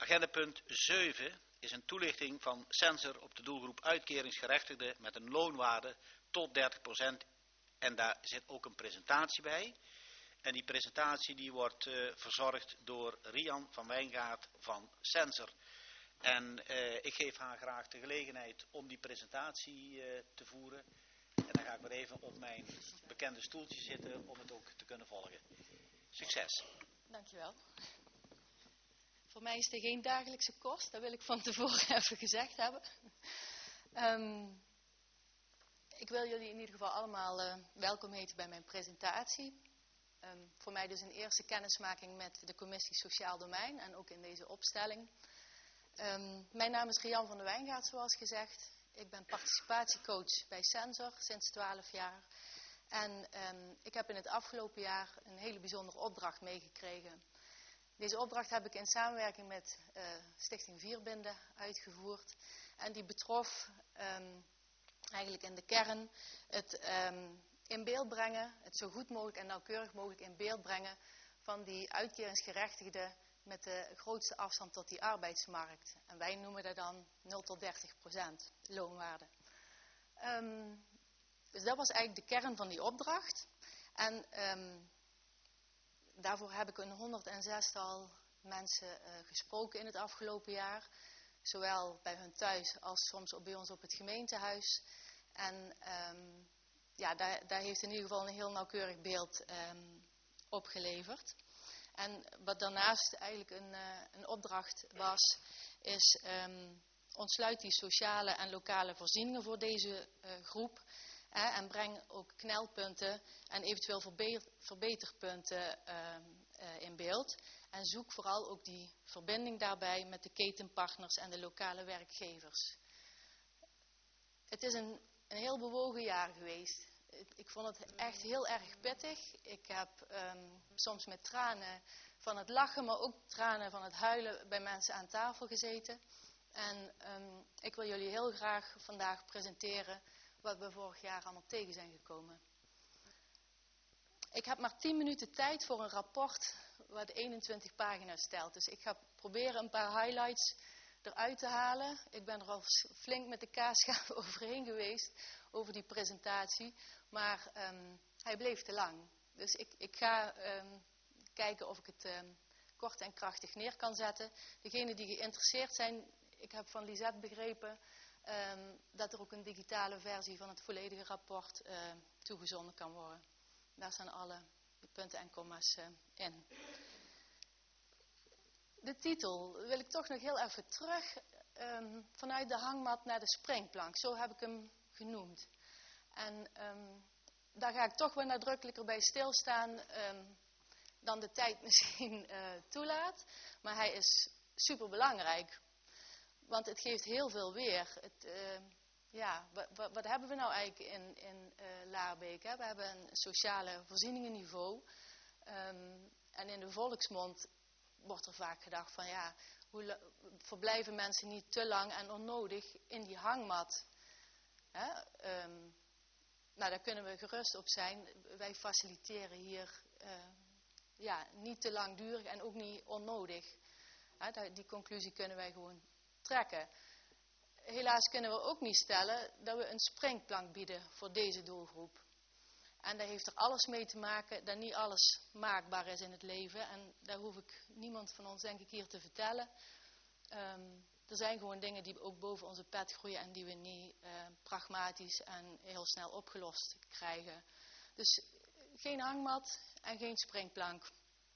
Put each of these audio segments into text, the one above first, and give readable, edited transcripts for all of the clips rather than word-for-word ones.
Agenda punt 7 is een toelichting van Sensor op de doelgroep uitkeringsgerechtigden met een loonwaarde tot 30%. En daar zit ook een presentatie bij. En die presentatie die wordt verzorgd door Rian van Wijngaard van Sensor. En ik geef haar graag de gelegenheid om die presentatie te voeren. En dan ga ik weer even op mijn bekende stoeltje zitten om het ook te kunnen volgen. Succes. Dankjewel. Voor mij is dit geen dagelijkse kost, dat wil ik van tevoren even gezegd hebben. Ik wil jullie in ieder geval allemaal welkom heten bij mijn presentatie. Voor mij dus een eerste kennismaking met de commissie Sociaal Domein en ook in deze opstelling. Mijn naam is Rian van de Wijngaard, zoals gezegd. Ik ben participatiecoach bij Sensor sinds 12 jaar. En ik heb in het afgelopen jaar een hele bijzondere opdracht meegekregen. Deze opdracht heb ik in samenwerking met Stichting Vierbinden uitgevoerd. En die betrof eigenlijk in de kern het in beeld brengen, het zo goed mogelijk en nauwkeurig mogelijk in beeld brengen van die uitkeringsgerechtigden met de grootste afstand tot die arbeidsmarkt. En wij noemen dat dan 0 tot 30% loonwaarde. Dus dat was eigenlijk de kern van die opdracht. En daarvoor heb ik een 106-tal mensen gesproken in het afgelopen jaar. Zowel bij hun thuis als soms bij ons op het gemeentehuis. En daar heeft in ieder geval een heel nauwkeurig beeld opgeleverd. En wat daarnaast eigenlijk een opdracht was, is ontsluit die sociale en lokale voorzieningen voor deze groep. En breng ook knelpunten en eventueel verbeterpunten in beeld. En zoek vooral ook die verbinding daarbij met de ketenpartners en de lokale werkgevers. Het is een heel bewogen jaar geweest. Ik vond het echt heel erg pittig. Ik heb soms met tranen van het lachen, maar ook tranen van het huilen bij mensen aan tafel gezeten. En ik wil jullie heel graag vandaag presenteren wat we vorig jaar allemaal tegen zijn gekomen. Ik heb maar 10 minuten tijd voor een rapport wat 21 pagina's telt. Dus ik ga proberen een paar highlights eruit te halen. Ik ben er al flink met de kaasschaaf overheen geweest over die presentatie. Maar hij bleef te lang. Dus ik ga kijken of ik het kort en krachtig neer kan zetten. Degenen die geïnteresseerd zijn, ik heb van Lisette begrepen dat er ook een digitale versie van het volledige rapport toegezonden kan worden. Daar staan alle punten en komma's in. De titel wil ik toch nog heel even terug. Vanuit de hangmat naar de springplank. Zo heb ik hem genoemd. En daar ga ik toch wel nadrukkelijker bij stilstaan dan de tijd misschien toelaat. Maar hij is super belangrijk. Want het geeft heel veel weer. Wat hebben we nou eigenlijk in Laarbeek? Hè? We hebben een sociale voorzieningenniveau. En in de volksmond wordt er vaak gedacht van hoe verblijven mensen niet te lang en onnodig in die hangmat? Hè? Daar kunnen we gerust op zijn. Wij faciliteren hier niet te langdurig en ook niet onnodig. Die conclusie kunnen wij gewoon trekken. Helaas kunnen we ook niet stellen dat we een springplank bieden voor deze doelgroep. En dat heeft er alles mee te maken dat niet alles maakbaar is in het leven. En daar hoef ik niemand van ons denk ik hier te vertellen. Er zijn gewoon dingen die ook boven onze pet groeien en die we niet pragmatisch en heel snel opgelost krijgen. Dus geen hangmat en geen springplank.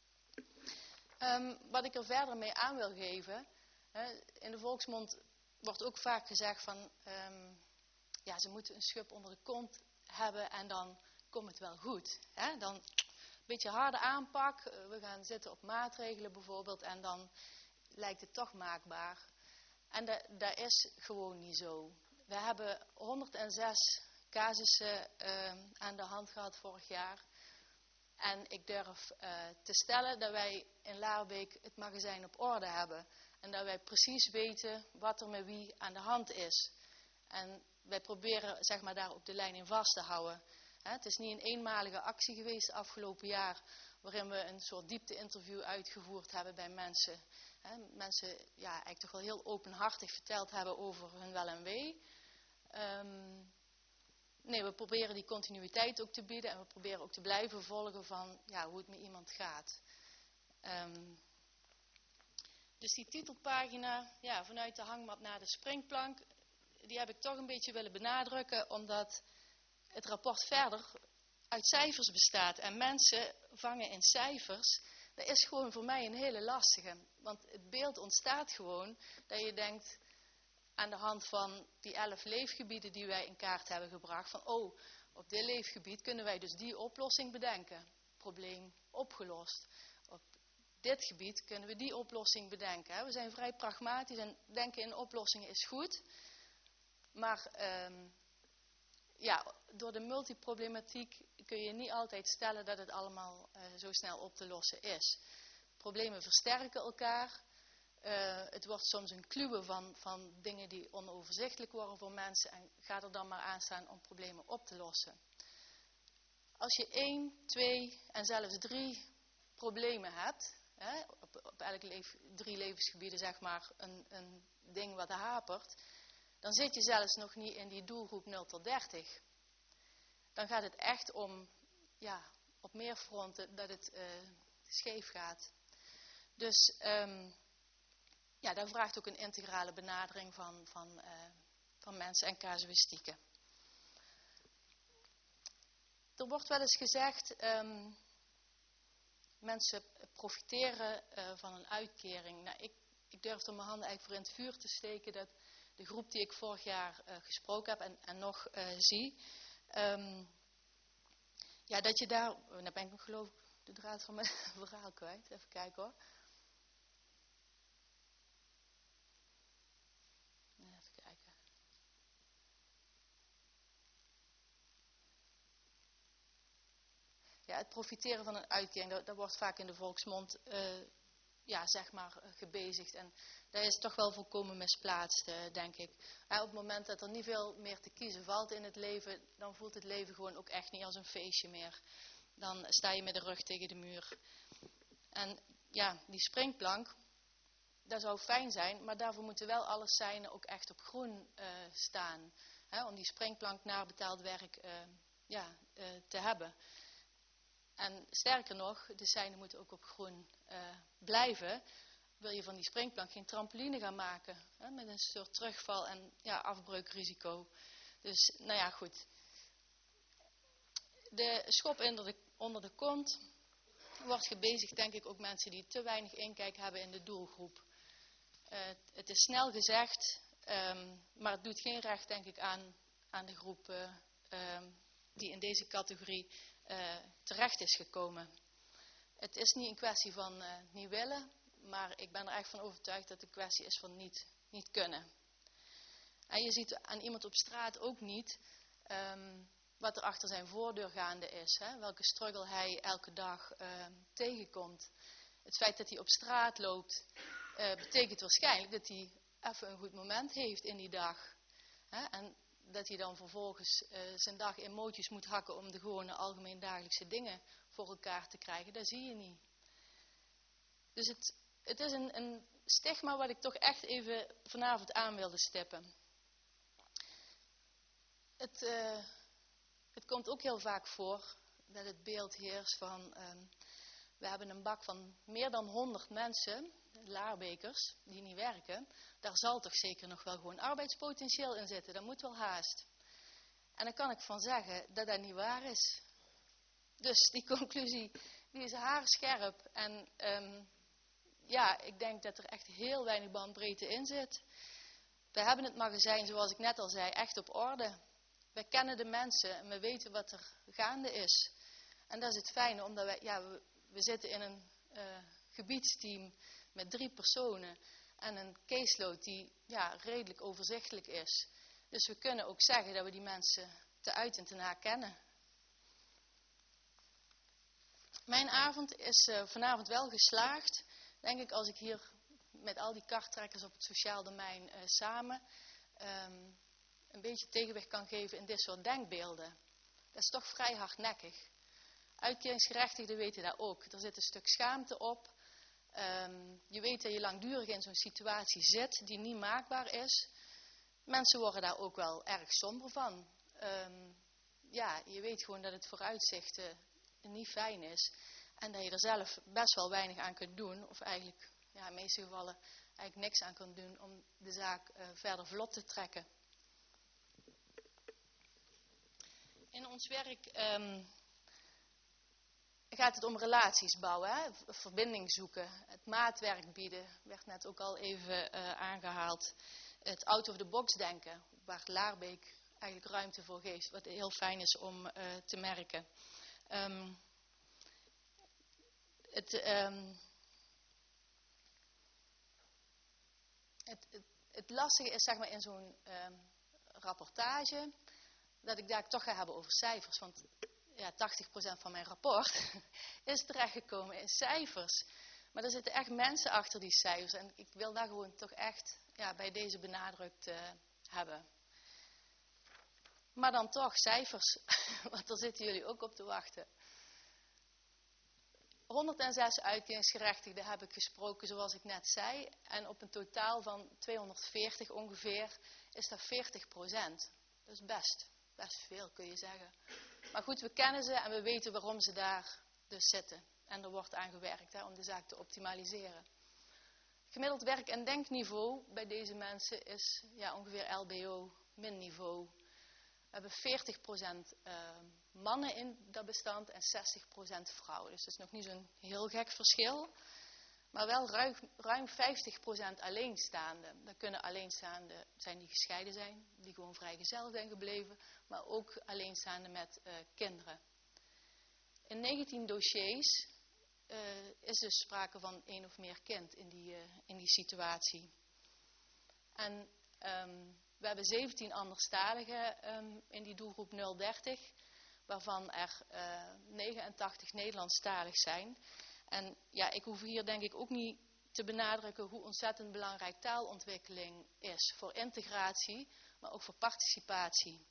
Wat ik er verder mee aan wil geven. In de volksmond wordt ook vaak gezegd van ze moeten een schub onder de kont hebben en dan komt het wel goed. Dan een beetje harde aanpak. We gaan zitten op maatregelen bijvoorbeeld en dan lijkt het toch maakbaar. En dat is gewoon niet zo. We hebben 106 casussen aan de hand gehad vorig jaar. En ik durf te stellen dat wij in Laarbeek het magazijn op orde hebben. En dat wij precies weten wat er met wie aan de hand is. En wij proberen daar ook de lijn in vast te houden. Het is niet een eenmalige actie geweest afgelopen jaar, waarin we een soort diepte-interview uitgevoerd hebben bij mensen. Mensen eigenlijk toch wel heel openhartig verteld hebben over hun wel en wee. Nee, we proberen die continuïteit ook te bieden en we proberen ook te blijven volgen van hoe het met iemand gaat. Dus die titelpagina, vanuit de hangmat naar de springplank, die heb ik toch een beetje willen benadrukken, omdat het rapport verder uit cijfers bestaat. En mensen vangen in cijfers, dat is gewoon voor mij een hele lastige. Want het beeld ontstaat gewoon dat je denkt, aan de hand van die 11 leefgebieden die wij in kaart hebben gebracht, van op dit leefgebied kunnen wij dus die oplossing bedenken. Probleem opgelost. Op dit gebied kunnen we die oplossing bedenken. We zijn vrij pragmatisch en denken in oplossingen is goed. Maar door de multiproblematiek kun je niet altijd stellen dat het allemaal zo snel op te lossen is. Problemen versterken elkaar. Het wordt soms een kluwen van dingen die onoverzichtelijk worden voor mensen en ga er dan maar aan staan om problemen op te lossen. Als je 1, 2 en zelfs 3 problemen hebt, op elk 3 levensgebieden zeg maar een ding wat hapert, dan zit je zelfs nog niet in die doelgroep 0 tot 30. Dan gaat het echt om, op meer fronten dat het scheef gaat. Dus dat vraagt ook een integrale benadering van mensen en casuïstieken. Er wordt wel eens gezegd, mensen profiteren van een uitkering. Nou, ik durf er mijn handen eigenlijk voor in het vuur te steken dat de groep die ik vorig jaar gesproken heb en nog zie, dat je daar, nou ben ik nog geloof ik de draad van mijn verhaal kwijt, even kijken hoor. Even kijken. Ja, het profiteren van een uitkering, dat wordt vaak in de volksmond gebezigd. En dat is toch wel volkomen misplaatst, denk ik. Op het moment dat er niet veel meer te kiezen valt in het leven, dan voelt het leven gewoon ook echt niet als een feestje meer. Dan sta je met de rug tegen de muur. En die springplank, dat zou fijn zijn, maar daarvoor moeten wel alle seinen ook echt op groen staan. Om die springplank naar betaald werk te hebben. En sterker nog, de seinen moeten ook op groen blijven. Wil je van die springplank geen trampoline gaan maken. Met een soort terugval en afbreukrisico. Dus, goed. De schop onder de kont wordt gebezigd, denk ik, ook mensen die te weinig inkijk hebben in de doelgroep. Het is snel gezegd, maar het doet geen recht, denk ik, aan de groep die in deze categorie terecht is gekomen. Het is niet een kwestie van niet willen, maar ik ben er echt van overtuigd dat het een kwestie is van niet kunnen. En je ziet aan iemand op straat ook niet wat er achter zijn voordeur gaande is. Welke struggle hij elke dag tegenkomt. Het feit dat hij op straat loopt, betekent waarschijnlijk dat hij even een goed moment heeft in die dag. En dat hij dan vervolgens zijn dag in mootjes moet hakken om de gewone algemeen dagelijkse dingen voor elkaar te krijgen. Dat zie je niet. Dus het is een stigma wat ik toch echt even vanavond aan wilde stippen. Het komt ook heel vaak voor dat het beeld heerst van, we hebben een bak van meer dan 100 mensen, laarbekers, die niet werken. Daar zal toch zeker nog wel gewoon arbeidspotentieel in zitten, dat moet wel haast. En daar kan ik van zeggen dat dat niet waar is. Dus die conclusie, die is haarscherp. En ik denk dat er echt heel weinig bandbreedte in zit. We hebben het magazijn, zoals ik net al zei, echt op orde. We kennen de mensen en we weten wat er gaande is. En dat is het fijne, omdat we zitten in een gebiedsteam met 3 personen en een caseload die redelijk overzichtelijk is. Dus we kunnen ook zeggen dat we die mensen te uit en te na kennen. Mijn avond is vanavond wel geslaagd, denk ik, als ik hier met al die karttrekkers op het sociaal domein samen een beetje tegenwicht kan geven in dit soort denkbeelden. Dat is toch vrij hardnekkig. Uitkeringsgerechtigden weten dat ook. Er zit een stuk schaamte op. Je weet dat je langdurig in zo'n situatie zit die niet maakbaar is. Mensen worden daar ook wel erg somber van. Ja, je weet gewoon dat het vooruitzicht niet fijn is. En dat je er zelf best wel weinig aan kunt doen. Of eigenlijk, ja, in de meeste gevallen eigenlijk niks aan kunt doen om de zaak verder vlot te trekken. In ons werk gaat het om relaties bouwen, hè? Verbinding zoeken, het maatwerk bieden, werd net ook al even aangehaald. Het out-of-the-box denken, waar Laarbeek eigenlijk ruimte voor geeft, wat heel fijn is om te merken. Het lastige is, zeg maar, in zo'n rapportage, dat ik daar toch ga hebben over cijfers. Want ja, 80% van mijn rapport is terechtgekomen in cijfers. Maar er zitten echt mensen achter die cijfers. En ik wil daar gewoon toch echt bij deze benadrukt hebben. Maar dan toch cijfers. Want daar zitten jullie ook op te wachten. 106 uitkeringsgerechtigden heb ik gesproken, zoals ik net zei. En op een totaal van 240 ongeveer is dat 40%. Dat is best veel, kun je zeggen. Maar goed, we kennen ze en we weten waarom ze daar dus zitten. En er wordt aan gewerkt om de zaak te optimaliseren. Gemiddeld werk- en denkniveau bij deze mensen is ongeveer LBO-niveau. We hebben 40% mannen in dat bestand en 60% vrouwen. Dus dat is nog niet zo'n heel gek verschil. Maar wel ruim 50% alleenstaanden. Dat kunnen alleenstaanden zijn die gescheiden zijn, die gewoon vrijgezel zijn gebleven, maar ook alleenstaanden met kinderen. In 19 dossiers is dus sprake van 1 of meer kind in die situatie. En we hebben 17 anderstaligen in die doelgroep 030, waarvan er 89 Nederlandstalig zijn. En ja, ik hoef hier denk ik ook niet te benadrukken hoe ontzettend belangrijk taalontwikkeling is voor integratie, maar ook voor participatie.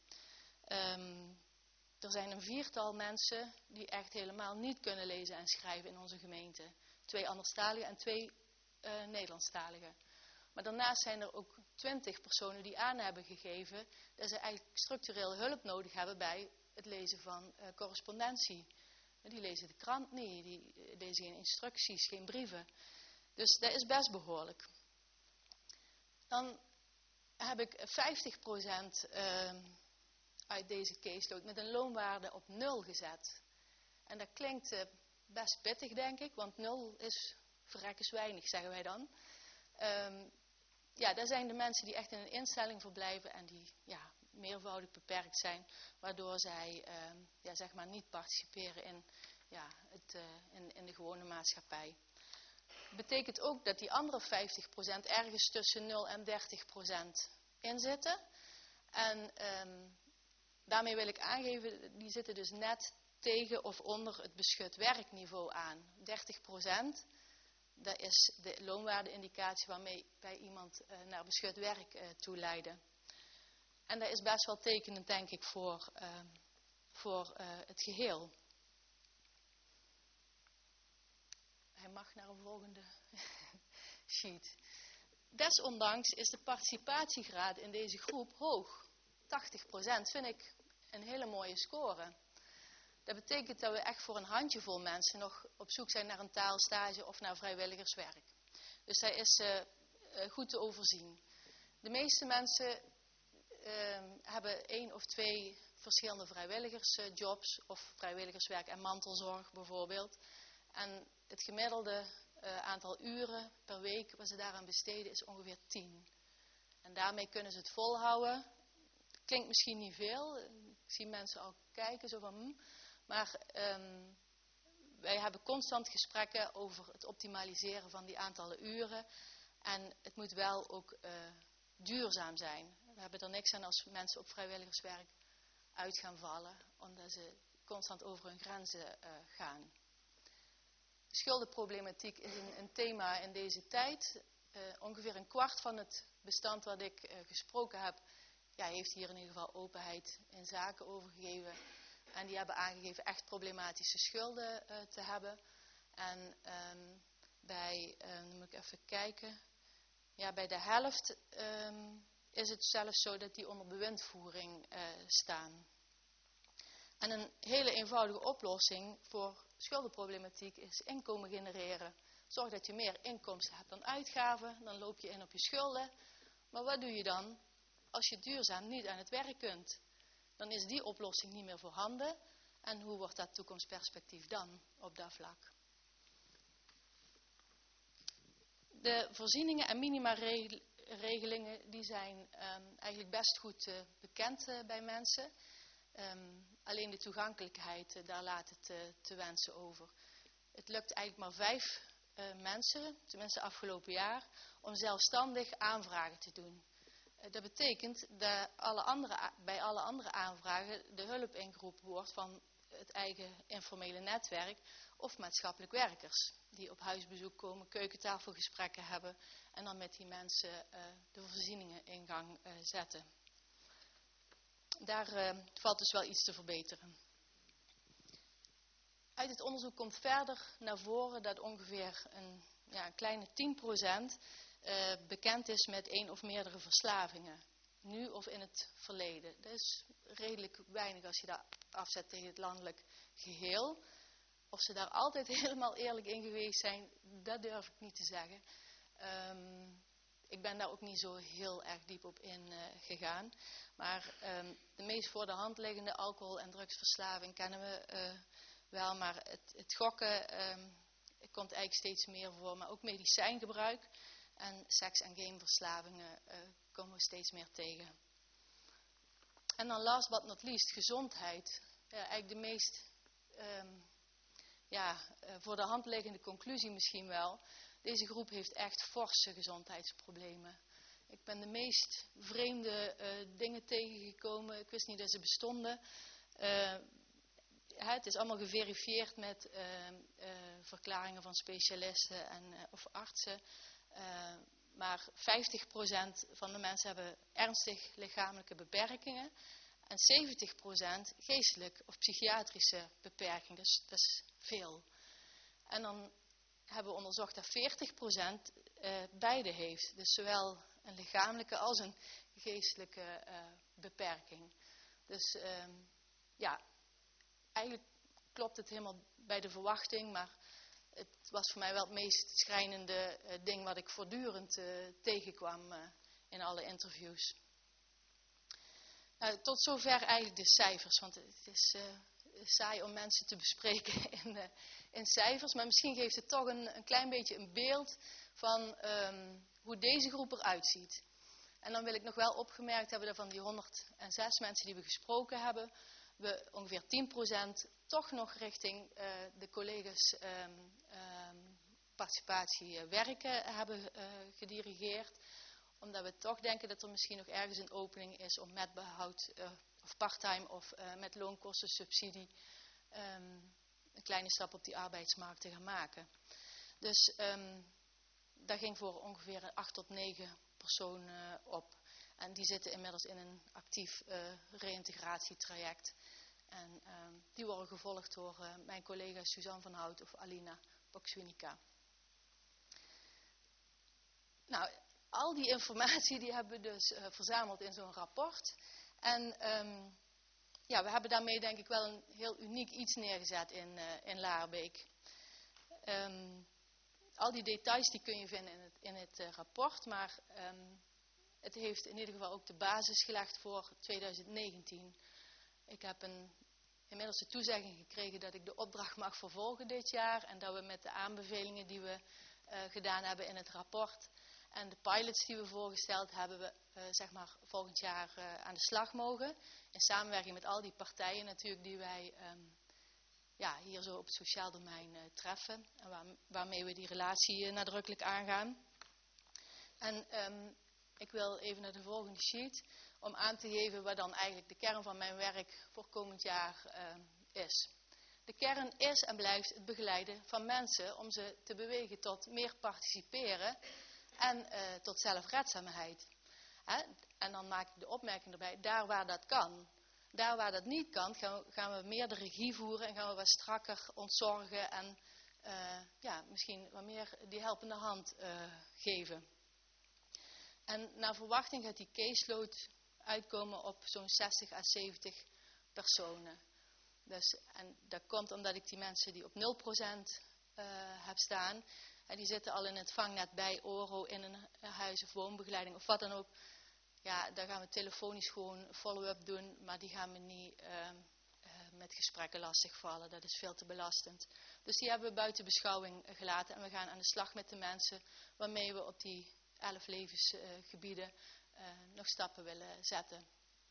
Er zijn een 4-tal mensen die echt helemaal niet kunnen lezen en schrijven in onze gemeente. 2 anderstaligen en 2 Nederlandstaligen. Maar daarnaast zijn er ook 20 personen die aan hebben gegeven dat ze eigenlijk structureel hulp nodig hebben bij het lezen van correspondentie. Die lezen de krant niet, die lezen geen instructies, geen brieven. Dus dat is best behoorlijk. Dan heb ik 50% uit deze caseload met een loonwaarde op 0 gezet. En dat klinkt best pittig, denk ik, want 0 is verrekkers weinig, zeggen wij dan. Dat zijn de mensen die echt in een instelling verblijven en die meervoudig beperkt zijn, waardoor zij zeg maar niet participeren in de gewone maatschappij. Dat betekent ook dat die andere 50% ergens tussen 0 en 30% in zitten. En daarmee wil ik aangeven, die zitten dus net tegen of onder het beschut werkniveau aan. 30%, dat is de loonwaardeindicatie waarmee wij iemand naar beschut werk toeleiden. En dat is best wel tekenend, denk ik, voor het geheel. Hij mag naar een volgende sheet. Desondanks is de participatiegraad in deze groep hoog. 80% vind ik een hele mooie score. Dat betekent dat we echt voor een handjevol mensen nog op zoek zijn naar een taalstage of naar vrijwilligerswerk. Dus dat is goed te overzien. De meeste mensen hebben 1 of 2 verschillende vrijwilligersjobs of vrijwilligerswerk en mantelzorg bijvoorbeeld. En het gemiddelde aantal uren per week wat ze daaraan besteden is ongeveer 10. En daarmee kunnen ze het volhouden. Klinkt misschien niet veel. Ik zie mensen al kijken zo van Maar wij hebben constant gesprekken over het optimaliseren van die aantallen uren. En het moet wel ook duurzaam zijn. We hebben er niks aan als mensen op vrijwilligerswerk uit gaan vallen, omdat ze constant over hun grenzen gaan. Schuldenproblematiek is een thema in deze tijd. Ongeveer een kwart van het bestand wat ik gesproken heb, heeft hier in ieder geval openheid in zaken overgegeven. En die hebben aangegeven echt problematische schulden te hebben. En Dan moet ik even kijken. Ja, bij de helft is het zelfs zo dat die onder bewindvoering staan. En een hele eenvoudige oplossing voor schuldenproblematiek is inkomen genereren. Zorg dat je meer inkomsten hebt dan uitgaven, dan loop je in op je schulden. Maar wat doe je dan als je duurzaam niet aan het werk kunt? Dan is die oplossing niet meer voorhanden. En hoe wordt dat toekomstperspectief dan op dat vlak? De voorzieningen en minimaregelingen die zijn eigenlijk best goed bekend bij mensen. Alleen de toegankelijkheid, daar laat het te wensen over. Het lukt eigenlijk maar 5 mensen, tenminste afgelopen jaar, om zelfstandig aanvragen te doen. Dat betekent dat bij alle andere aanvragen de hulp ingeroepen wordt van het eigen informele netwerk of maatschappelijk werkers die op huisbezoek komen, keukentafelgesprekken hebben en dan met die mensen de voorzieningen in gang zetten. Daar valt dus wel iets te verbeteren. Uit het onderzoek komt verder naar voren dat ongeveer een kleine 10% bekend is met 1 of meerdere verslavingen. Nu of in het verleden. Dat is redelijk weinig als je dat afzet tegen het landelijk geheel. Of ze daar altijd helemaal eerlijk in geweest zijn, dat durf ik niet te zeggen. Ik ben daar ook niet zo heel erg diep op in gegaan. Maar de meest voor de hand liggende alcohol- en drugsverslaving kennen we wel. Maar het gokken komt eigenlijk steeds meer voor. Maar ook medicijngebruik en seks- en gameverslavingen komen we steeds meer tegen. En dan last but not least, gezondheid. Eigenlijk de meest voor de hand liggende conclusie misschien wel. Deze groep heeft echt forse gezondheidsproblemen. Ik ben de meest vreemde dingen tegengekomen. Ik wist niet dat ze bestonden. Het is allemaal geverifieerd met verklaringen van specialisten of artsen. Maar 50% van de mensen hebben ernstig lichamelijke beperkingen. En 70% geestelijk of psychiatrische beperkingen. Dus dat is veel. En dan hebben we onderzocht dat 40% beide heeft. Dus zowel een lichamelijke als een geestelijke beperking. Dus eigenlijk klopt het helemaal bij de verwachting. Maar het was voor mij wel het meest schrijnende ding wat ik voortdurend tegenkwam in alle interviews. Tot zover eigenlijk de cijfers, want het is saai om mensen te bespreken in cijfers. Maar misschien geeft het toch een klein beetje een beeld van hoe deze groep eruit ziet. En dan wil ik nog wel opgemerkt hebben dat van die 106 mensen die we gesproken hebben, we ongeveer 10% toch nog richting de collega's participatie werken hebben gedirigeerd. Omdat we toch denken dat er misschien nog ergens een opening is om met behoud of parttime of met loonkostensubsidie een kleine stap op die arbeidsmarkt te gaan maken. Dus daar ging voor ongeveer 8 tot 9 personen op. En die zitten inmiddels in een actief reïntegratietraject. En die worden gevolgd door mijn collega's Suzanne van Hout of Alina Bokswinica. Nou, al die informatie die hebben we dus verzameld in zo'n rapport. En we hebben daarmee denk ik wel een heel uniek iets neergezet in Laarbeek. Al die details die kun je vinden in het rapport, maar het heeft in ieder geval ook de basis gelegd voor 2019. Ik heb inmiddels de toezegging gekregen dat ik de opdracht mag vervolgen dit jaar. En dat we met de aanbevelingen die we gedaan hebben in het rapport en de pilots die we voorgesteld hebben, we volgend jaar aan de slag mogen. In samenwerking met al die partijen natuurlijk die wij hier zo op het sociaal domein treffen. En waarmee we die relatie nadrukkelijk aangaan. En ik wil even naar de volgende sheet om aan te geven wat dan eigenlijk de kern van mijn werk voor komend jaar is. De kern is en blijft het begeleiden van mensen om ze te bewegen tot meer participeren en tot zelfredzaamheid. En dan maak ik de opmerking erbij, daar waar dat kan. Daar waar dat niet kan, gaan we meer de regie voeren en gaan we wat strakker ontzorgen en misschien wat meer die helpende hand geven. En naar verwachting gaat die caseload uitkomen op zo'n 60 à 70 personen. Dus, en dat komt omdat ik die mensen die op 0% heb staan, en die zitten al in het vangnet bij ORO in een huis of woonbegeleiding of wat dan ook. Ja, daar gaan we telefonisch gewoon follow-up doen, maar die gaan we niet met gesprekken lastigvallen. Dat is veel te belastend. Dus die hebben we buiten beschouwing gelaten en we gaan aan de slag met de mensen waarmee we op die 11 levensgebieden nog stappen willen zetten.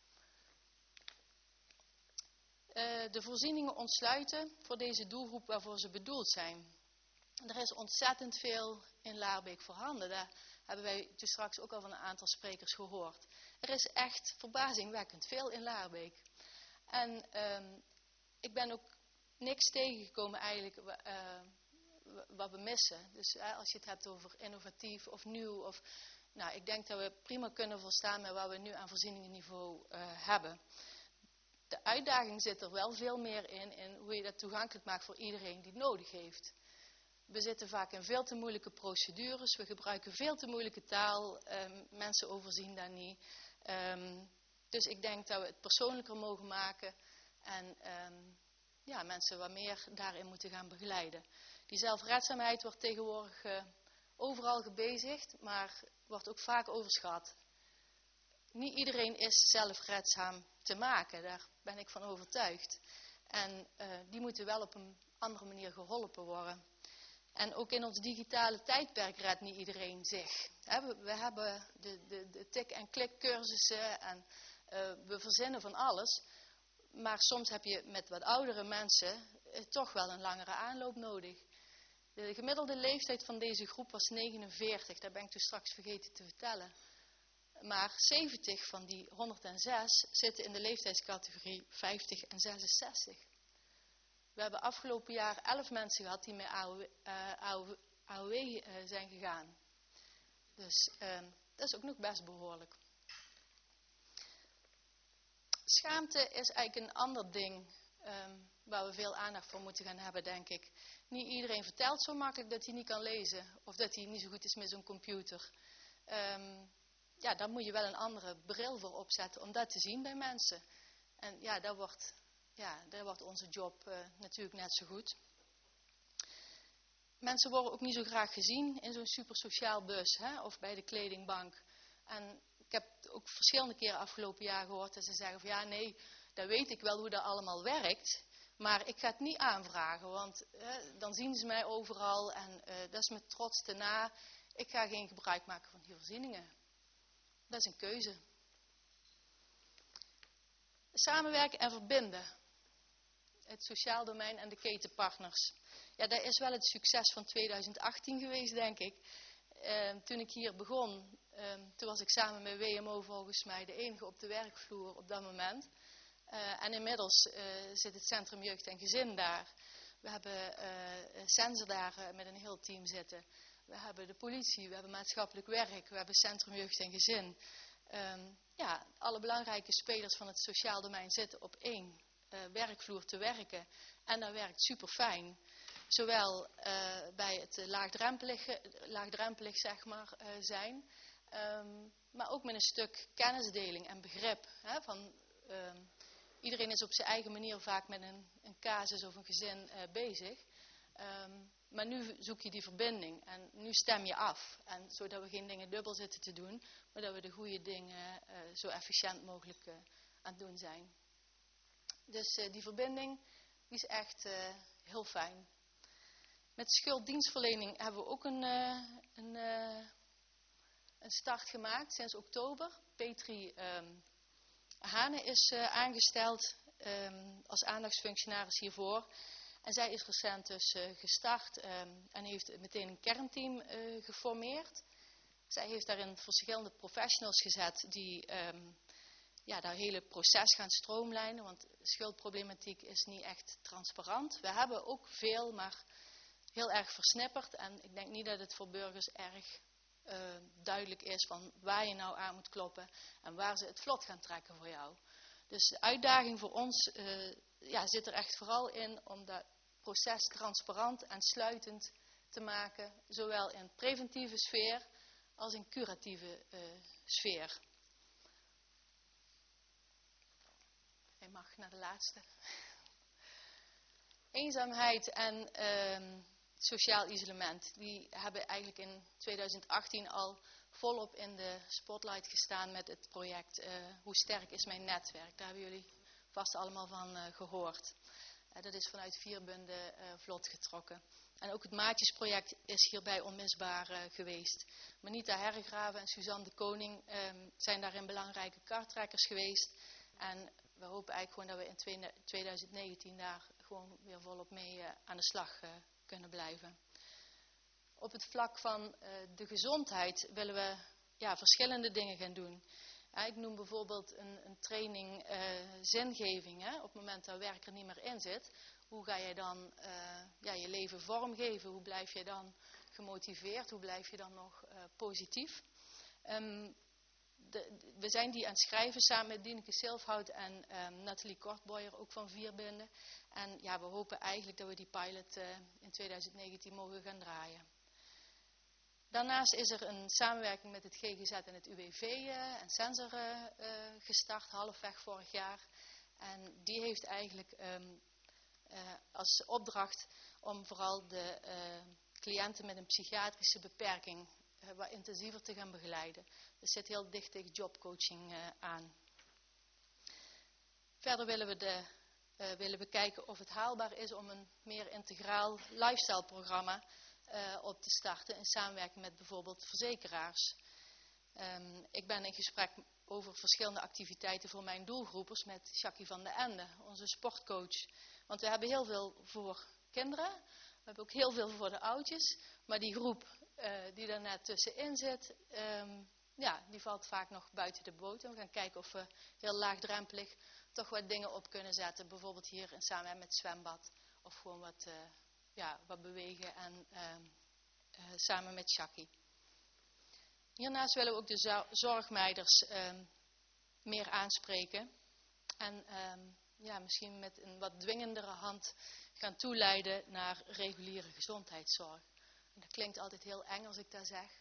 De voorzieningen ontsluiten voor deze doelgroep waarvoor ze bedoeld zijn. Er is ontzettend veel in Laarbeek voorhanden. Daar hebben wij toen straks ook al van een aantal sprekers gehoord. Er is echt verbazingwekkend veel in Laarbeek. En ik ben ook niks tegengekomen eigenlijk wat we missen. Dus als je het hebt over innovatief of nieuw. Nou, ik denk dat we prima kunnen volstaan met wat we nu aan voorzieningenniveau hebben. De uitdaging zit er wel veel meer in hoe je dat toegankelijk maakt voor iedereen die het nodig heeft. We zitten vaak in veel te moeilijke procedures. We gebruiken veel te moeilijke taal. Mensen overzien daar niet. Dus ik denk dat we het persoonlijker mogen maken. En mensen wat meer daarin moeten gaan begeleiden. Die zelfredzaamheid wordt tegenwoordig overal gebezigd. Maar wordt ook vaak overschat. Niet iedereen is zelfredzaam te maken. Daar ben ik van overtuigd. En die moeten wel op een andere manier geholpen worden. En ook in ons digitale tijdperk redt niet iedereen zich. We hebben de tik- en klik cursussen en we verzinnen van alles. Maar soms heb je met wat oudere mensen toch wel een langere aanloop nodig. De gemiddelde leeftijd van deze groep was 49. Dat ben ik toen straks vergeten te vertellen. Maar 70 van die 106 zitten in de leeftijdscategorie 50 en 66. We hebben afgelopen jaar 11 mensen gehad die met AOW zijn gegaan. Dus dat is ook nog best behoorlijk. Schaamte is eigenlijk een ander ding waar we veel aandacht voor moeten gaan hebben, denk ik. Niet iedereen vertelt zo makkelijk dat hij niet kan lezen of dat hij niet zo goed is met zo'n computer. Daar moet je wel een andere bril voor opzetten om dat te zien bij mensen. En ja, daar wordt onze job natuurlijk net zo goed. Mensen worden ook niet zo graag gezien in zo'n supersociaal bus of bij de kledingbank. En ik heb ook verschillende keren afgelopen jaar gehoord dat ze zeggen van ja, nee, dat weet ik wel hoe dat allemaal werkt. Maar ik ga het niet aanvragen, want dan zien ze mij overal en dat is me trots te na. Ik ga geen gebruik maken van die voorzieningen. Dat is een keuze. Samenwerken en verbinden. Het sociaal domein en de ketenpartners. Ja, dat is wel het succes van 2018 geweest, denk ik. Toen ik hier begon, toen was ik samen met WMO volgens mij de enige op de werkvloer op dat moment. En inmiddels zit het Centrum Jeugd en Gezin daar. We hebben Sensor daar met een heel team zitten. We hebben de politie, we hebben maatschappelijk werk, we hebben Centrum Jeugd en Gezin. Alle belangrijke spelers van het sociaal domein zitten op één werkvloer te werken. En dat werkt super fijn. Zowel bij het laagdrempelig zeg maar, zijn. Maar ook met een stuk kennisdeling en begrip. Iedereen is op zijn eigen manier vaak met een casus of een gezin bezig. Maar nu zoek je die verbinding en nu stem je af. En zodat we geen dingen dubbel zitten te doen, maar dat we de goede dingen zo efficiënt mogelijk aan het doen zijn. Dus die verbinding die is echt heel fijn. Met schulddienstverlening hebben we ook een start gemaakt sinds oktober. Petri Hane is aangesteld als aandachtsfunctionaris hiervoor. En zij is recent dus gestart en heeft meteen een kernteam geformeerd. Zij heeft daarin verschillende professionals gezet die dat hele proces gaan stroomlijnen. Want schuldproblematiek is niet echt transparant. We hebben ook veel, maar heel erg versnipperd. En ik denk niet dat het voor burgers erg duidelijk is van waar je nou aan moet kloppen en waar ze het vlot gaan trekken voor jou. Dus de uitdaging voor ons zit er echt vooral in om dat proces transparant en sluitend te maken, zowel in preventieve sfeer als in curatieve sfeer. Hij mag naar de laatste. Eenzaamheid en sociaal isolement, die hebben eigenlijk in 2018 al volop in de spotlight gestaan met het project Hoe sterk is mijn netwerk? Daar hebben jullie vast allemaal van gehoord. Dat is vanuit Vierbunden vlot getrokken. En ook het Maatjesproject is hierbij onmisbaar geweest. Manita Herregraven en Suzanne de Koning zijn daarin belangrijke kartrekkers geweest. En we hopen eigenlijk gewoon dat we in 2019 daar gewoon weer volop mee aan de slag kunnen blijven. Op het vlak van de gezondheid willen we verschillende dingen gaan doen. Ik noem bijvoorbeeld een training zingeving. Op het moment dat werk er niet meer in zit, hoe ga je dan je leven vormgeven? Hoe blijf je dan gemotiveerd? Hoe blijf je dan nog positief? We zijn die aan het schrijven samen met Dieneke Silfhout en Nathalie Kortboyer, ook van Vierbinden. En we hopen eigenlijk dat we die pilot in 2019 mogen gaan draaien. Daarnaast is er een samenwerking met het GGZ en het UWV en Sensor gestart, halfweg vorig jaar. En die heeft eigenlijk als opdracht om vooral de cliënten met een psychiatrische beperking wat intensiever te gaan begeleiden. Dus zit heel dicht tegen jobcoaching aan. Verder willen we kijken of het haalbaar is om een meer integraal lifestyle-programma op te starten in samenwerking met bijvoorbeeld verzekeraars. Ik ben in gesprek over verschillende activiteiten voor mijn doelgroepers met Jackie van den Ende, onze sportcoach. Want we hebben heel veel voor kinderen, we hebben ook heel veel voor de oudjes, maar die groep die daar net tussenin zit, die valt vaak nog buiten de boot. En we gaan kijken of we heel laagdrempelig toch wat dingen op kunnen zetten. Bijvoorbeeld hier in samenwerking met het zwembad. Of gewoon wat bewegen en samen met Jackie. Hiernaast willen we ook de zorgmeiders meer aanspreken. En misschien met een wat dwingendere hand gaan toeleiden naar reguliere gezondheidszorg. En dat klinkt altijd heel eng als ik dat zeg.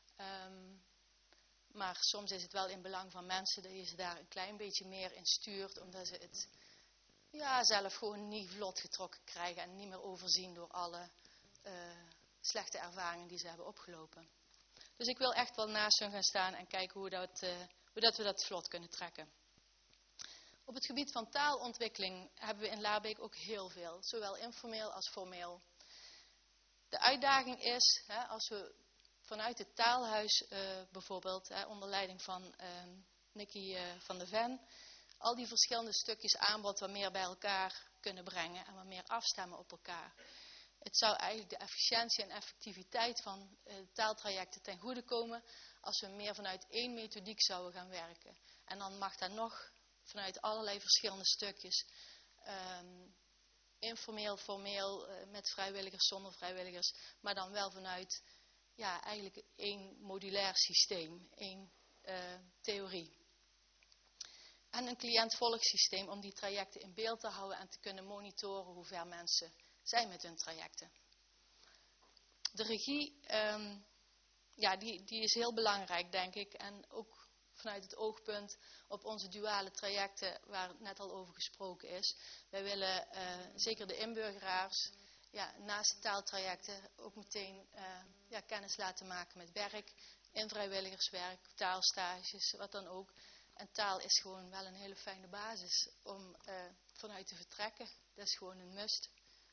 Maar soms is het wel in belang van mensen dat je ze daar een klein beetje meer in stuurt. Omdat ze het zelf gewoon niet vlot getrokken krijgen. En niet meer overzien door alle slechte ervaringen die ze hebben opgelopen. Dus ik wil echt wel naast hun gaan staan en kijken hoe we dat vlot kunnen trekken. Op het gebied van taalontwikkeling hebben we in Laarbeek ook heel veel. Zowel informeel als formeel. De uitdaging is, als we vanuit het taalhuis bijvoorbeeld, onder leiding van Nicky van de Ven, al die verschillende stukjes aanbod wat meer bij elkaar kunnen brengen en wat meer afstemmen op elkaar. Het zou eigenlijk de efficiëntie en effectiviteit van taaltrajecten ten goede komen als we meer vanuit één methodiek zouden gaan werken. En dan mag dat nog vanuit allerlei verschillende stukjes. Informeel, formeel, met vrijwilligers, zonder vrijwilligers. Maar dan wel vanuit eigenlijk één modulair systeem, één theorie. En een cliëntvolgsysteem om die trajecten in beeld te houden en te kunnen monitoren hoe ver mensen zijn met hun trajecten. De regie, die is heel belangrijk, denk ik. En ook vanuit het oogpunt op onze duale trajecten, waar het net al over gesproken is. Wij willen zeker de inburgeraars, naast de taaltrajecten, ook meteen kennis laten maken met werk, in vrijwilligerswerk, taalstages, wat dan ook. En taal is gewoon wel een hele fijne basis om vanuit te vertrekken. Dat is gewoon een must.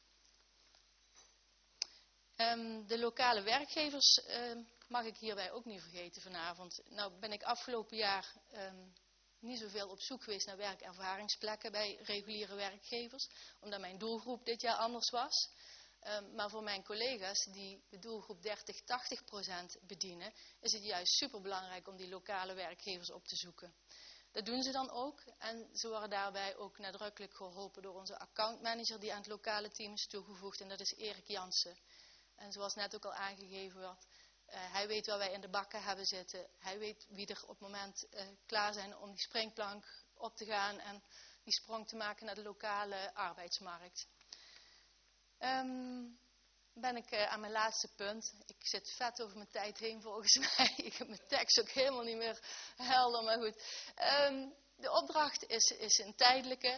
De lokale werkgevers mag ik hierbij ook niet vergeten vanavond. Nou ben ik afgelopen jaar niet zoveel op zoek geweest naar werkervaringsplekken bij reguliere werkgevers. Omdat mijn doelgroep dit jaar anders was. Maar voor mijn collega's die de doelgroep 30-80% bedienen, is het juist superbelangrijk om die lokale werkgevers op te zoeken. Dat doen ze dan ook en ze worden daarbij ook nadrukkelijk geholpen door onze accountmanager die aan het lokale team is toegevoegd en dat is Erik Jansen. En zoals net ook al aangegeven wordt, hij weet waar wij in de bakken hebben zitten. Hij weet wie er op het moment klaar zijn om die springplank op te gaan en die sprong te maken naar de lokale arbeidsmarkt. Ben ik aan mijn laatste punt. Ik zit vet over mijn tijd heen volgens mij. Ik heb mijn tekst ook helemaal niet meer helder, maar goed. De opdracht is een tijdelijke.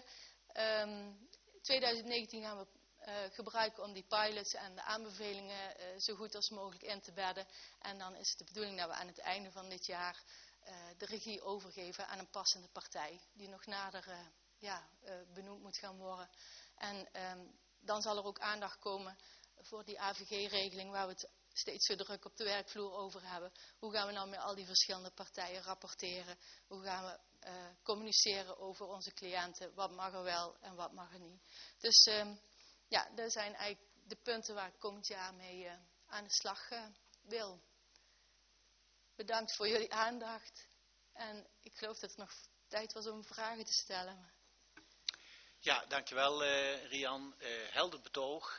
2019 gaan we gebruiken om die pilots en de aanbevelingen zo goed als mogelijk in te bedden. En dan is het de bedoeling dat we aan het einde van dit jaar de regie overgeven aan een passende partij. Die nog nader benoemd moet gaan worden. En dan zal er ook aandacht komen voor die AVG-regeling waar we het steeds zo druk op de werkvloer over hebben. Hoe gaan we nou met al die verschillende partijen rapporteren? Hoe gaan we communiceren over onze cliënten? Wat mag er wel en wat mag er niet? Dus dat zijn eigenlijk de punten waar ik komend jaar mee aan de slag wil. Bedankt voor jullie aandacht. En ik geloof dat er nog tijd was om vragen te stellen. Ja, dankjewel Rian. Helder betoog.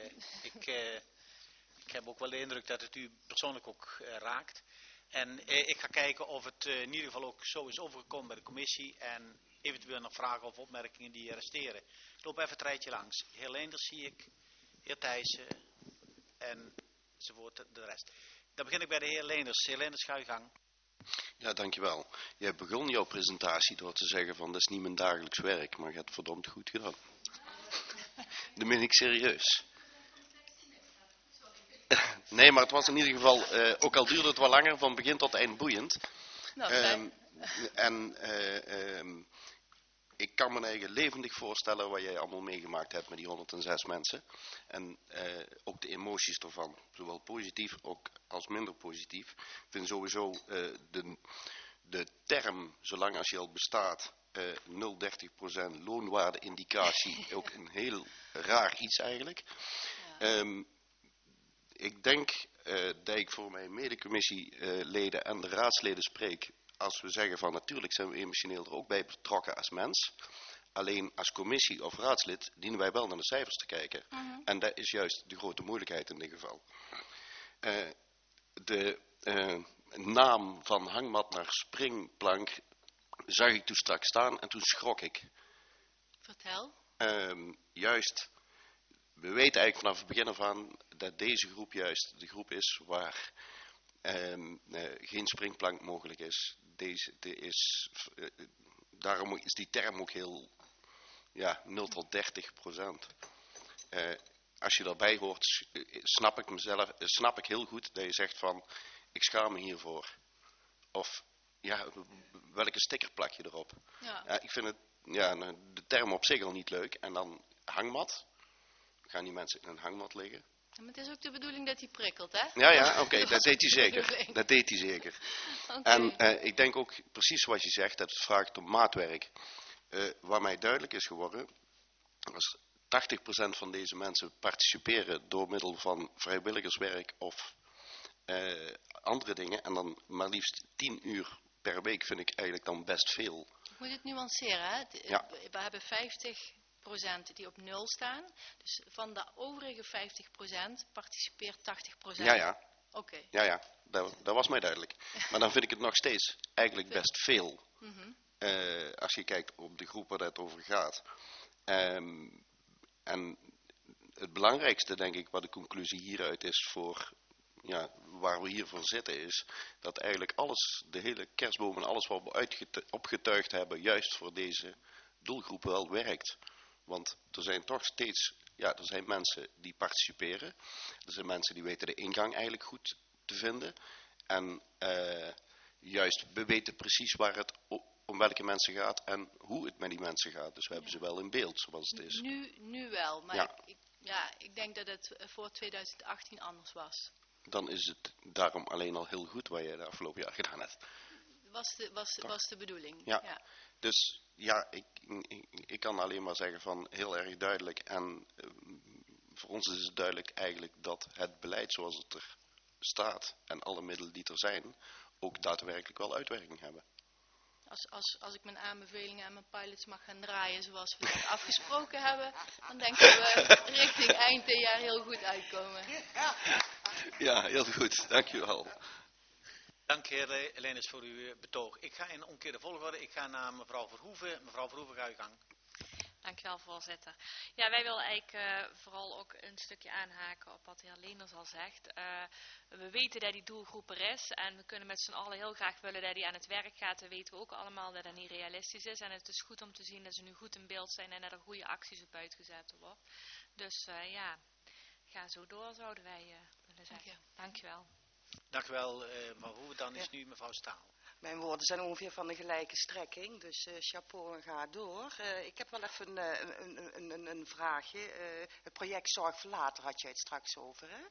Ik heb ook wel de indruk dat het u persoonlijk ook raakt. En ik ga kijken of het in ieder geval ook zo is overgekomen bij de commissie. En eventueel nog vragen of opmerkingen die resteren. Ik loop even het rijtje langs. Heer Leenders zie ik. Heer Thijssen. Enzovoort de rest. Dan begin ik bij de heer Leenders. Heer Leenders, ga uw gang. Ja, dankjewel. Jij begon jouw presentatie door te zeggen van dat is niet mijn dagelijks werk, maar je hebt het verdomd goed gedaan. Dat meen ik serieus. Nee, maar het was in ieder geval, ook al duurde het wel langer, van begin tot eind boeiend. Nou, ik kan me eigen levendig voorstellen wat jij allemaal meegemaakt hebt met die 106 mensen. En ook de emoties ervan, zowel positief ook als minder positief. Ik vind sowieso de term, zolang als je al bestaat, 0,30% loonwaardeindicatie, ook een heel raar iets eigenlijk. Ja. Ik denk dat ik voor mijn medecommissieleden en de raadsleden spreek als we zeggen van natuurlijk zijn we emotioneel er ook bij betrokken als mens. Alleen als commissie of raadslid dienen wij wel naar de cijfers te kijken. En dat is juist de grote moeilijkheid in dit geval. De naam van hangmat naar springplank zag ik toen straks staan en toen schrok ik. Vertel. Juist, we weten eigenlijk vanaf het begin af aan dat deze groep juist de groep is waar geen springplank mogelijk is. Daarom is die term ook heel 0 tot 30%. Als je daarbij hoort, snap ik heel goed dat je zegt van ik schaam me hiervoor. Of welke sticker plak je erop? Ja. Ik vind het de term op zich al niet leuk. En dan hangmat. Gaan die mensen in een hangmat liggen? Maar het is ook de bedoeling dat hij prikkelt, hè? Ja, oké, dat deed hij zeker. Dat deed hij zeker. Okay. En ik denk ook precies wat je zegt, dat het vraagt om maatwerk. Waar mij duidelijk is geworden, als 80% van deze mensen participeren door middel van vrijwilligerswerk of andere dingen, en dan maar liefst 10 uur per week vind ik eigenlijk dan best veel. Ik moet het nuanceren, hè? Ja. We hebben 50% die op 0 staan. Dus van de overige 50% participeert 80%. Ja. Oké. Ja, dat was mij duidelijk. Maar dan vind ik het nog steeds eigenlijk best veel. Als je kijkt op de groep waar het over gaat. En het belangrijkste, denk ik, wat de conclusie hieruit is voor waar we hier voor zitten, is dat eigenlijk alles, de hele kerstboom en alles wat we opgetuigd hebben, juist voor deze doelgroep wel werkt. Want er zijn toch steeds, er zijn mensen die participeren. Er zijn mensen die weten de ingang eigenlijk goed te vinden. En juist, we weten precies waar het om welke mensen gaat en hoe het met die mensen gaat. Dus we hebben ze wel in beeld zoals het is. Nu wel, maar ik denk dat het voor 2018 anders was. Dan is het daarom alleen al heel goed wat je de afgelopen jaar gedaan hebt. Was de bedoeling. Ja. Dus ik kan alleen maar zeggen van heel erg duidelijk. En voor ons is het duidelijk eigenlijk dat het beleid zoals het er staat en alle middelen die er zijn, ook daadwerkelijk wel uitwerking hebben. Als ik mijn aanbevelingen en mijn pilots mag gaan draaien zoals we dat afgesproken hebben, dan denk ik dat we richting eind dit jaar heel goed uitkomen. Ja, heel goed. Dankjewel. Dank heer Leenders voor uw betoog. Ik ga in omgekeerde volgorde. Ik ga naar mevrouw Verhoeven. Mevrouw Verhoeven, ga uw gang. Dankjewel, voorzitter. Ja, wij willen eigenlijk vooral ook een stukje aanhaken op wat de heer Leenders al zegt. We weten dat die doelgroep er is en we kunnen met z'n allen heel graag willen dat die aan het werk gaat. Dan weten we ook allemaal dat dat niet realistisch is. En het is goed om te zien dat ze nu goed in beeld zijn en dat er goede acties op uitgezet worden. Dus ja, ga zo door, zouden wij willen zeggen. Dankjewel. Dank u wel, mevrouw Hoeven. Dan is nu mevrouw Staal. Mijn woorden zijn ongeveer van de gelijke strekking, dus chapeau en ga door. Ik heb wel even een vraagje. Het project Zorg voor Later had jij het straks over, hè?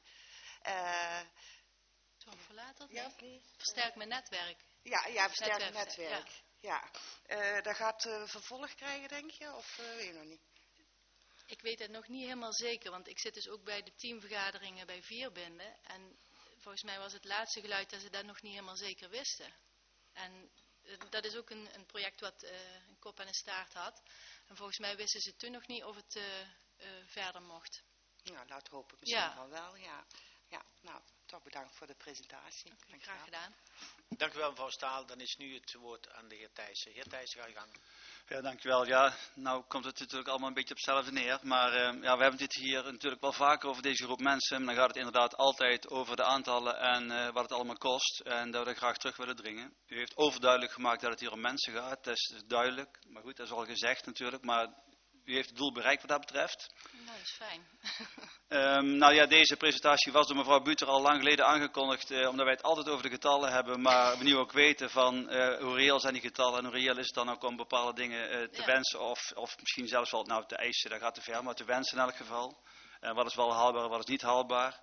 Zorg voor later? Ja, of niet? Versterk mijn netwerk. Ja, versterk netwerk. Ja. Dat gaat vervolg krijgen, denk je? Of weet je nog niet? Ik weet het nog niet helemaal zeker, want ik zit dus ook bij de teamvergaderingen bij Vierbinden. En volgens mij was het laatste geluid dat ze dat nog niet helemaal zeker wisten. En dat is ook een project wat een kop en een staart had. En volgens mij wisten ze toen nog niet of het verder mocht. Nou, laten we hopen. Misschien van wel, ja. Ja, nou, toch bedankt voor de presentatie. Okay, graag gedaan. Dank u wel, mevrouw Staal. Dan is nu het woord aan de heer Thijssen. Heer Thijssen, ga je gang. Ja, dankjewel. Ja, nou komt het natuurlijk allemaal een beetje op hetzelfde neer. Maar ja, we hebben dit hier natuurlijk wel vaker over deze groep mensen. Maar dan gaat het inderdaad altijd over de aantallen en wat het allemaal kost. En dat we dat graag terug willen dringen. U heeft overduidelijk gemaakt dat het hier om mensen gaat. Dat is duidelijk. Maar goed, dat is al gezegd natuurlijk. Maar u heeft het doel bereikt wat dat betreft. Nou, dat is fijn. Nou ja, deze presentatie was door mevrouw Buter al lang geleden aangekondigd, omdat wij het altijd over de getallen hebben, maar we nu ook weten van hoe reëel zijn die getallen en hoe reëel is het dan ook om bepaalde dingen te wensen of misschien zelfs wel te eisen, dat gaat te ver, maar te wensen in elk geval. Wat is wel haalbaar en wat is niet haalbaar.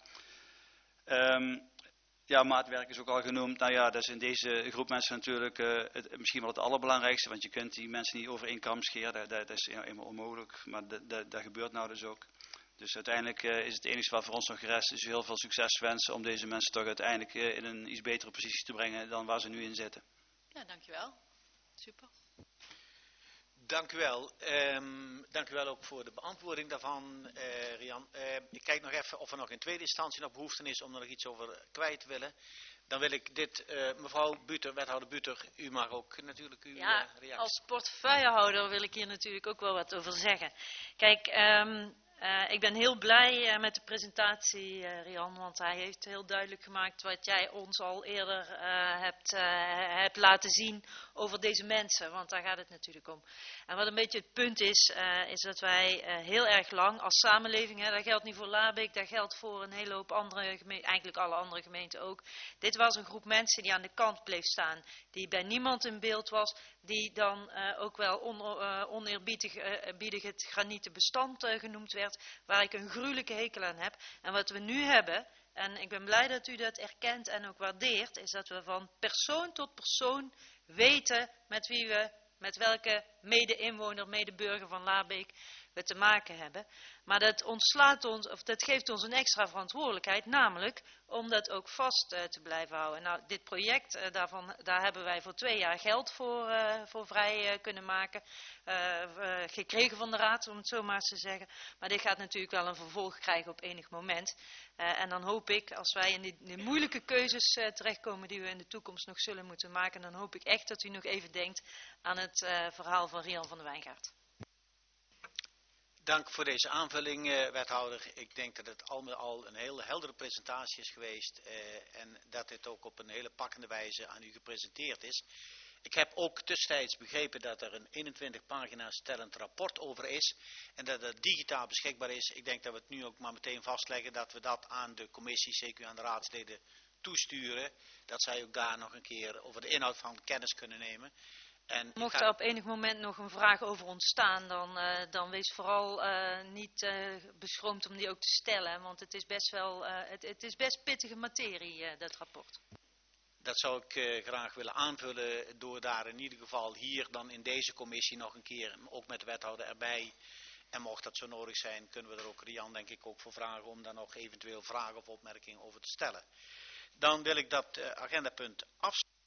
Ja, maatwerk is ook al genoemd. Nou ja, dat is in deze groep mensen natuurlijk misschien wel het allerbelangrijkste. Want je kunt die mensen niet over één kam scheren. Dat is helemaal onmogelijk. Maar dat gebeurt nou dus ook. Dus uiteindelijk is het enige wat voor ons nog gerest is heel veel succes wensen. Om deze mensen toch uiteindelijk in een iets betere positie te brengen dan waar ze nu in zitten. Ja, dankjewel. Super. Dank u wel. Dank u wel ook voor de beantwoording daarvan, Rian. Ik kijk nog even of er nog in tweede instantie nog behoefte is om er nog iets over kwijt te willen. Dan wil ik dit, mevrouw Buter, wethouder Buter, u mag ook natuurlijk uw reactie. Als portefeuillehouder wil ik hier natuurlijk ook wel wat over zeggen. Kijk, ik ben heel blij met de presentatie, Rian, want hij heeft heel duidelijk gemaakt wat jij ons al eerder hebt laten zien over deze mensen, want daar gaat het natuurlijk om. En wat een beetje het punt is, is dat wij heel erg lang als samenleving, dat geldt niet voor Labeek, dat geldt voor een hele hoop andere gemeenten, eigenlijk alle andere gemeenten ook. Dit was een groep mensen die aan de kant bleef staan, die bij niemand in beeld was, die dan ook wel oneerbiedig het granieten bestand genoemd werd, waar ik een gruwelijke hekel aan heb. En wat we nu hebben, en ik ben blij dat u dat erkent en ook waardeert, is dat we van persoon tot persoon weten met welke mede-inwoner, mede-burger van Labeek we te maken hebben. Maar dat geeft ons een extra verantwoordelijkheid, namelijk om dat ook vast te blijven houden. Nou, dit project, daar hebben wij voor 2 jaar geld voor vrij kunnen maken. Gekregen van de raad, om het zo maar eens te zeggen. Maar dit gaat natuurlijk wel een vervolg krijgen op enig moment. En dan hoop ik, als wij in die moeilijke keuzes terechtkomen die we in de toekomst nog zullen moeten maken, dan hoop ik echt dat u nog even denkt aan het verhaal van Rian van der Wijngaard. Dank voor deze aanvulling, wethouder. Ik denk dat het al met al een hele heldere presentatie is geweest en dat dit ook op een hele pakkende wijze aan u gepresenteerd is. Ik heb ook tussentijds begrepen dat er een 21 pagina's tellend rapport over is en dat het digitaal beschikbaar is. Ik denk dat we het nu ook maar meteen vastleggen dat we dat aan de commissie, CQ aan de raadsleden toesturen. Dat zij ook daar nog een keer over de inhoud van kennis kunnen nemen. Mocht er op enig moment nog een vraag over ontstaan, dan wees vooral niet beschroomd om die ook te stellen. Want het is best pittige materie, dat rapport. Dat zou ik graag willen aanvullen door daar in ieder geval hier dan in deze commissie nog een keer, ook met de wethouder erbij. En mocht dat zo nodig zijn, kunnen we er ook Rian denk ik ook voor vragen om daar nog eventueel vragen of opmerkingen over te stellen. Dan wil ik dat agendapunt afsluiten.